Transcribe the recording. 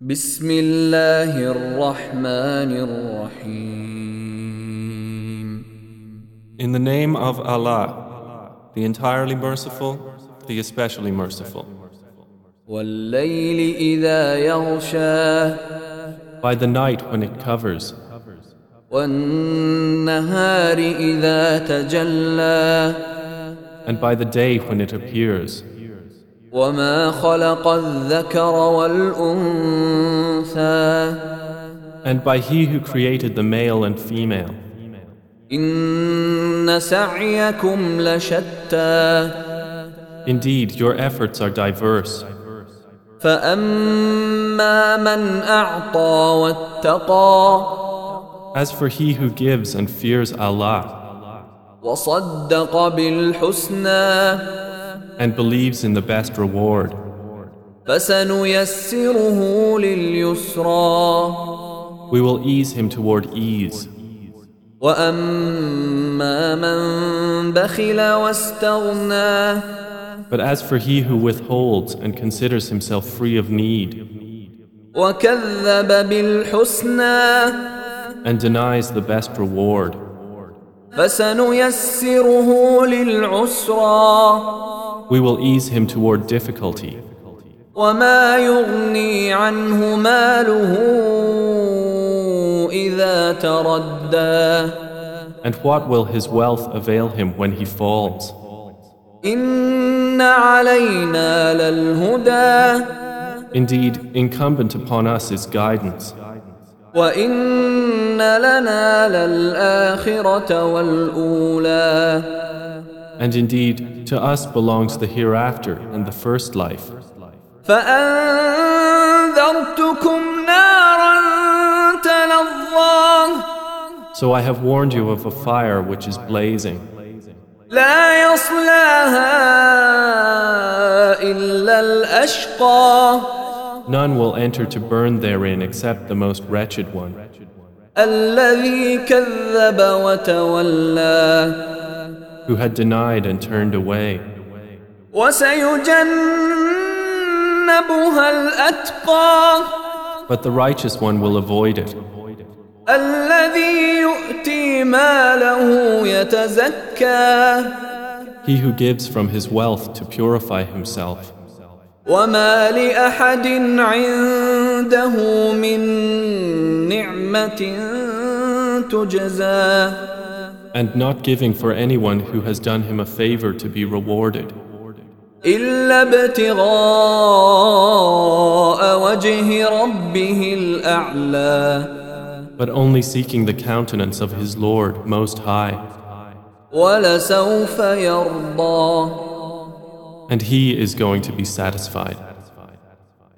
بسم الله الرحمن الرحيم. In the name of Allah, the entirely merciful, the especially merciful. والليل إذا يغشى By the night when it covers, والنهار إذا تجلى and by the day when it appears, وما خلق الذكر والأنثى and by He who created the male and female. إن سعيكم لشتى Indeed, your efforts are diverse. فأما من أعطى واتقى As for he who gives and fears Allah وصدق بالحسنى and believes in the best reward, فسنيسره لليسرى we will ease him toward ease. وأما من بخل واستغنى But as for he who withholds and considers himself free of need وكذب بالحسنى and denies the best reward, فسنيسره للعسرى we will ease him toward difficulty. وما يغني عنه ماله إذا تردى And what will his wealth avail him when he falls? إن علينا للهدى Indeed, incumbent upon us is guidance, وإن لنا للآخرة والأولى and indeed, to us belongs the hereafter and the first life. فأنذرتكم نارا تلظى So I have warned you of a fire which is blazing. لا يصلاها إلا الأشقى None will enter to burn therein except the most wretched one, الذي كذب وتولى who had denied and turned away. وسيجنبها الأتقى But the righteous one will avoid it, الذي يؤتي ماله يتزكى he who gives from his wealth to purify himself. وما لأحد عنده من نعمة تجزى And not giving for anyone who has done him a favor to be rewarded, إلا ابتغاء وجه ربه الأعلى but only seeking the countenance of his Lord Most High. ولسوف يرضى And he is going to be satisfied.